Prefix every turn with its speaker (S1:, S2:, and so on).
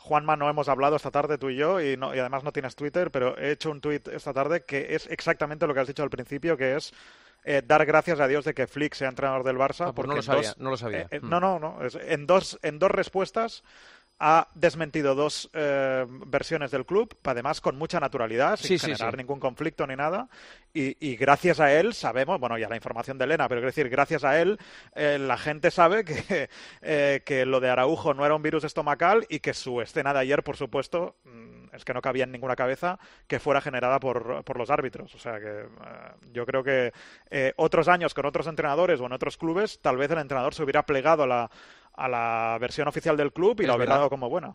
S1: Juanma, no hemos hablado esta tarde tú y yo, y además no tienes Twitter, pero he hecho un tuit esta tarde que es exactamente lo que has dicho al principio, que es dar gracias a Dios de que Flick sea entrenador del Barça,
S2: Ah, pues no
S1: porque
S2: lo sabía, no lo sabía.
S1: no, en dos respuestas ha desmentido dos versiones del club, además con mucha naturalidad, sin generar ningún conflicto ni nada, y gracias a él sabemos, bueno, ya la información de Elena, pero quiero decir, gracias a él la gente sabe que lo de Araujo no era un virus estomacal y que su escena de ayer, por supuesto, es que no cabía en ninguna cabeza que fuera generada por los árbitros. O sea que yo creo que otros años con otros entrenadores o en otros clubes, tal vez el entrenador se hubiera plegado a la versión oficial del club y la hubiera dado como buena.